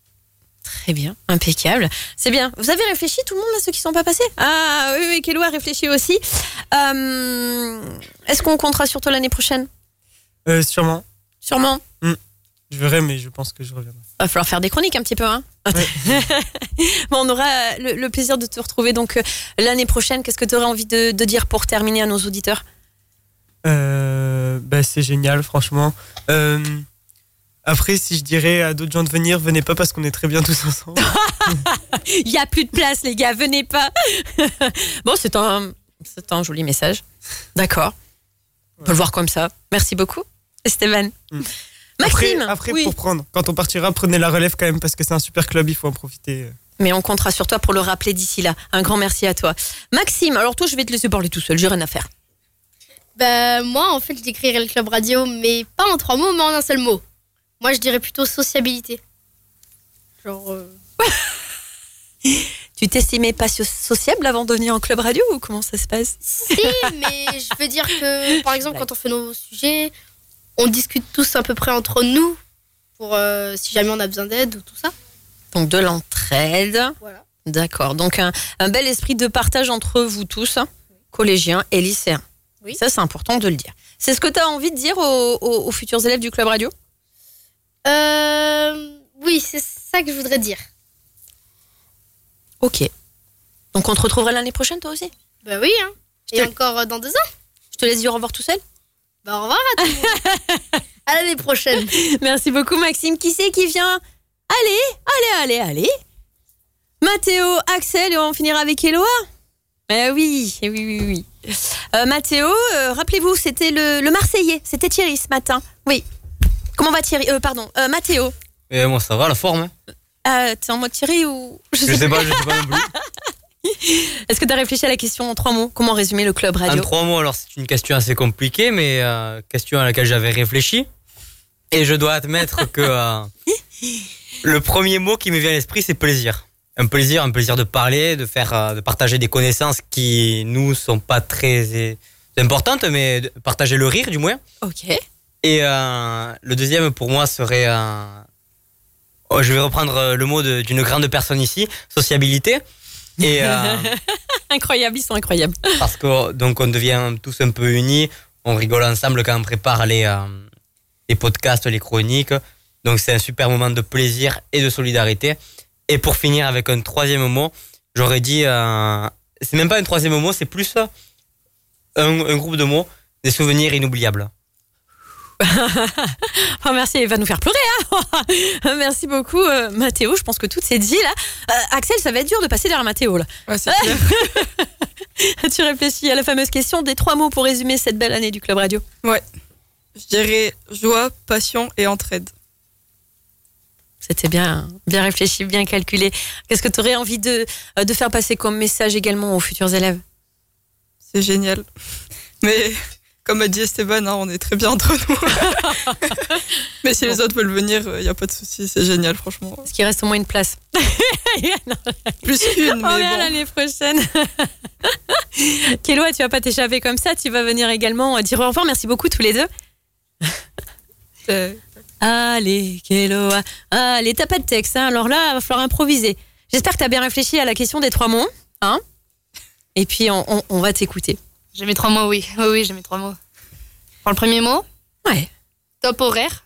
Très bien, impeccable. C'est bien. Vous avez réfléchi, tout le monde, là, ceux qui ne sont pas passés ? Ah oui, oui, Kélo a réfléchi aussi. Euh, est-ce qu'on comptera sur toi l'année prochaine ? euh, Sûrement. Sûrement. Mmh. Je verrai, mais je pense que je reviendrai. Il va falloir faire des chroniques un petit peu, hein. Ouais. Bon, on aura le, le plaisir de te retrouver donc euh, l'année prochaine. Qu'est-ce que tu aurais envie de, de dire pour terminer à nos auditeurs ? Euh, bah c'est génial, franchement. Euh, après, si je dirais à d'autres gens de venir, venez pas parce qu'on est très bien tous ensemble. Il y a plus de place, les gars, venez pas. Bon, c'est un, c'est un joli message. D'accord. On ouais. peut le voir comme ça. Merci beaucoup, Esteban. Mm. Maxime. Après, après oui. pour prendre, quand on partira, prenez la relève quand même parce que c'est un super club, il faut en profiter. Mais on comptera sur toi pour le rappeler d'ici là. Un grand merci à toi, Maxime. Alors toi, je vais te laisser parler tout seul. J'ai rien à faire. Bah, moi, en fait, je décrirais le club radio, mais pas en trois mots, mais en un seul mot. Moi, je dirais plutôt sociabilité. Genre... Euh... Tu t'estimais pas sociable avant de venir en club radio ou comment ça se passe ? Si, mais je veux dire que, par exemple, quand on fait nos sujets, on discute tous à peu près entre nous, pour euh, si jamais on a besoin d'aide ou tout ça. Donc de l'entraide. Voilà. D'accord. Donc un, un bel esprit de partage entre vous tous, hein, collégiens et lycéens. Oui. Ça, c'est important de le dire. C'est ce que tu as envie de dire aux, aux, aux futurs élèves du Club Radio ? Euh, oui, c'est ça que je voudrais dire. Ok. Donc on te retrouvera l'année prochaine, toi aussi ? Bah oui, hein. Je Et te- encore euh, dans deux ans. Je te laisse dire au revoir tout seul ? Bah au revoir à tout le monde. À l'année prochaine. Merci beaucoup, Maxime. Qui c'est qui vient ? Allez, allez, allez, allez. Mathéo, Axel, et on finira avec Eloa. Eh oui, eh oui, oui, oui. Euh, Mathéo, euh, rappelez-vous, c'était le, le Marseillais. C'était Thierry ce matin. Oui. Comment va Thierry ? Euh, pardon, euh, Mathéo. Et moi, ça va, la forme. Hein. Euh, T'es en mode Thierry ou... Je sais pas, je sais pas non plus. Est-ce que tu as réfléchi à la question en trois mots ? Comment résumer le Club Radio ? En trois mots, alors c'est une question assez compliquée, mais euh, question à laquelle j'avais réfléchi. Et je dois admettre que euh, le premier mot qui me vient à l'esprit, c'est plaisir. Un plaisir, un plaisir de parler, de faire, euh, de partager des connaissances qui nous sont pas très euh, importantes, mais de partager le rire du moins. Ok. Et euh, le deuxième pour moi serait, euh, oh, je vais reprendre le mot de- d'une grande personne ici, sociabilité. Et euh, Incroyable, ils sont incroyables. parce que donc on devient tous un peu unis, on rigole ensemble quand on prépare les, euh, les podcasts, les chroniques. Donc c'est un super moment de plaisir et de solidarité. Et pour finir avec un troisième mot, j'aurais dit, euh, c'est même pas un troisième mot, c'est plus un, un groupe de mots, des souvenirs inoubliables. Oh, merci, il va nous faire pleurer. Hein. Merci beaucoup, euh, Mathéo. Je pense que tout s'est dit là. Euh, Axel, ça va être dur de passer derrière Mathéo là. Ouais, c'est clair. Tu réfléchis à la fameuse question des trois mots pour résumer cette belle année du Club Radio. Je dirais joie, passion et entraide. C'était bien, bien réfléchi, bien calculé. Qu'est-ce que tu aurais envie de, euh, de faire passer comme message également aux futurs élèves ? C'est génial. Mais comme a dit Esteban, hein, on est très bien entre nous. Mais si les autres veulent venir, il n'y a pas de souci, c'est génial, franchement. Est-ce qu'il reste au moins une place ? Non, Plus qu'une, mais on vient bon. l'année prochaine. Kéloa, tu vas pas t'échapper comme ça. Tu vas venir également dire au revoir. Merci beaucoup tous les deux. Euh, Allez, Kéloa. Allez, t'as pas de texte. Hein. Alors là, il va falloir improviser. J'espère que t'as bien réfléchi à la question des trois mots. Hein. Et puis, on, on, on va t'écouter. J'ai mes trois mots, oui. Oui, oui, j'ai mes trois mots. Pour le premier mot, Ouais. top horaire.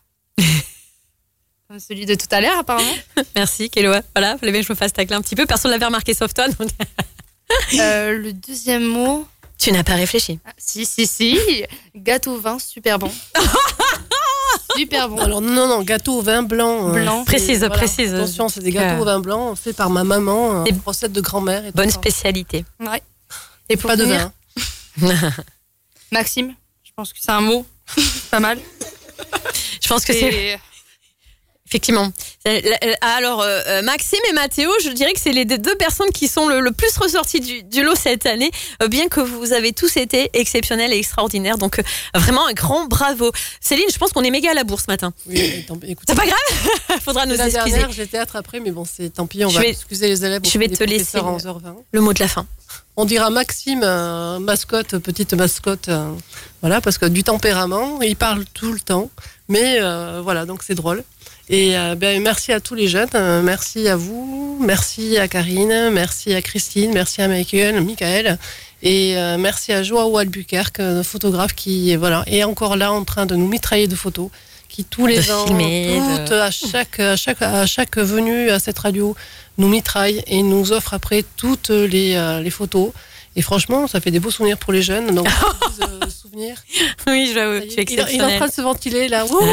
Comme celui de tout à l'heure, apparemment. Merci, Kéloa. Voilà, fallait bien que je me fasse tacler un petit peu. Personne l'avait remarqué sauf toi. donc- Euh, le deuxième mot, Tu n'as pas réfléchi. ah, si, si, si. Gâteau au vin, super bon. Super bon. Alors non, non, gâteau au vin blanc. euh, Blanc. c'est- Précise, précise. Attention, c'est des gâteaux Euh. au vin blanc faits par ma maman, Des euh, recette de grand-mère. Et tout Bonne ça. spécialité. Ouais. Et pour Pas de finir, vin. Maxime, je pense que c'est un mot pas mal. Je pense que c'est... Et Effectivement. C'est- Alors, euh, Maxime et Mathéo, je dirais que c'est les deux personnes qui sont le, le plus ressorties du, du lot cette année, euh, bien que vous avez tous été exceptionnels et extraordinaires. Donc, euh, vraiment un grand bravo. Céline, je pense qu'on est méga à la bourse ce matin. Oui, mais tant pis, écoute, C'est pas grave. Faudra nous la excuser. dernière, j'ai théâtre après, mais bon, c'est tant pis, on Je va vais- excuser les élèves. je on vais fait te des laisser professeurs à le- onze heures vingt. Le mot de la fin. On dira Maxime, euh, mascotte, petite mascotte, euh, voilà, parce que du tempérament, il parle tout le temps, mais euh, voilà, donc c'est drôle. Et euh, ben, merci à tous les jeunes, euh, merci à vous, merci à Karine, merci à Christine, merci à Michael, Michael, et euh, merci à Joao Albuquerque, euh, photographe qui voilà, est encore là en train de nous mitrailler de photos, qui tous les De ans, filmer, toutes, de- à chaque à chaque à chaque venue à cette radio, nous mitraille et nous offre après toutes les, euh, les photos. Et franchement, ça fait des beaux souvenirs pour les jeunes. Donc, euh, souvenirs. Oui, j'avoue, Ça y est, tu es il, il est en exceptionnel. train de se ventiler là. Wouh.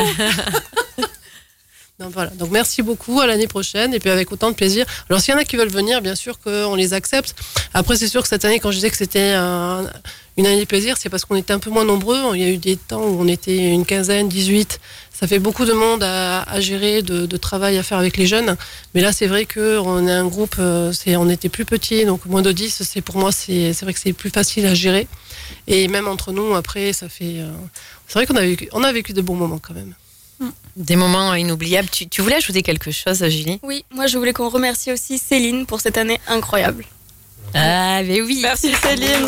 Donc voilà. Donc merci beaucoup, à l'année prochaine et puis avec autant de plaisir. Alors s'il y en a qui veulent venir, bien sûr qu'on les accepte. Après c'est sûr que cette année, quand je disais que c'était un- une année de plaisir, c'est parce qu'on était un peu moins nombreux. Il y a eu des temps où on était une quinzaine, dix-huit. Ça fait beaucoup de monde à, à gérer, de, de travail à faire avec les jeunes. Mais là c'est vrai qu'on est un groupe, euh, c'est, on était plus petits, donc moins de dix. C'est pour moi c'est, c'est vrai que c'est plus facile à gérer. Et même entre nous, après, ça fait. euh, c'est vrai qu'on a vécu, on a vécu de bons moments quand même. Des moments inoubliables. Tu, tu voulais ajouter quelque chose, Julie ? Oui, moi je voulais qu'on remercie aussi Céline pour cette année incroyable. Ah, mais oui. Merci Céline.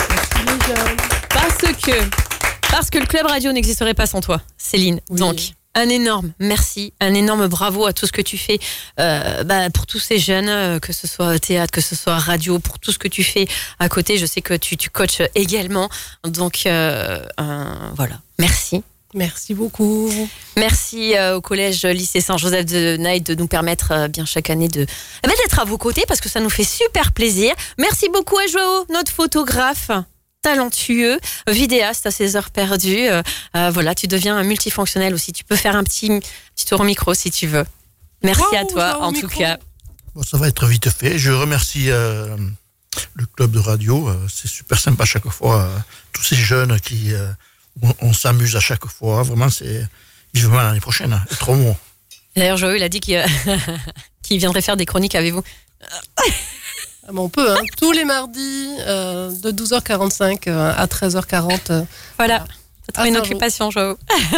Parce que, parce que le Club Radio n'existerait pas sans toi, Céline. Oui. Donc, un énorme merci, un énorme bravo à tout ce que tu fais euh, bah, pour tous ces jeunes, euh, que ce soit théâtre, que ce soit radio, pour tout ce que tu fais à côté. Je sais que tu, tu coaches également. Donc euh, un, voilà, merci. Merci beaucoup. Merci euh, au collège lycée Saint-Joseph de Naït de nous permettre euh, bien chaque année de eh ben, d'être à vos côtés parce que ça nous fait super plaisir. Merci beaucoup à Joao, notre photographe talentueux, vidéaste à ses heures perdues. Euh, euh, voilà, tu deviens un multifonctionnel aussi. Tu peux faire un petit, petit tour au micro si tu veux. Merci wow, à toi en tout cas. Bon, ça va être vite fait. Je remercie euh, le club de radio. Euh, c'est super sympa chaque fois. Euh, tous ces jeunes qui... Euh, On, on s'amuse à chaque fois, vraiment, c'est vivement l'année prochaine, et trop bon. D'ailleurs, Joël, il a dit qu'il, euh, qu'il viendrait faire des chroniques avec vous. Ah bon, on peut, hein. Tous les mardis, euh, de douze heures quarante-cinq euh, à treize heures quarante. Euh, voilà, ça trouve une occupation, Joël.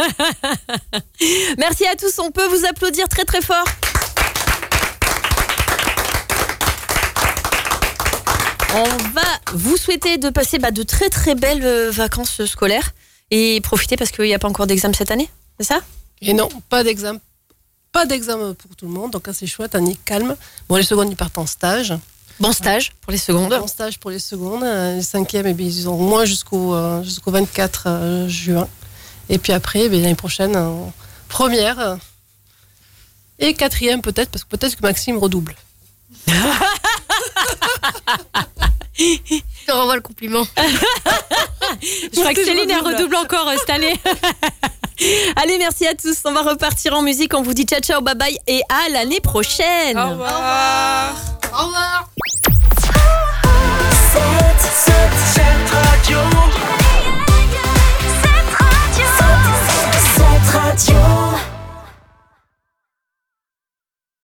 Merci à tous, on peut vous applaudir très très fort. On va vous souhaiter de passer bah, de très très belles vacances scolaires et profiter parce qu'il n'y a pas encore d'examen cette année, c'est ça ? Et non, pas d'examen. Pas d'examen pour tout le monde, donc là c'est chouette, année calme. Bon, les secondes ils partent en stage. Bon stage pour les secondes. Bon stage pour les secondes. Les cinquièmes, eh bien, ils ont au moins jusqu'au, euh, jusqu'au vingt-quatre euh, juin. Et puis après, eh bien, l'année prochaine, euh, première euh, et quatrième peut-être, parce que peut-être que Maxime redouble. Je te renvoie le compliment. Je crois que Céline elle redouble encore euh, cette année. Allez, merci à tous. On va repartir en musique. On vous dit ciao ciao, bye bye et à l'année prochaine. Au revoir. Au revoir. Au revoir.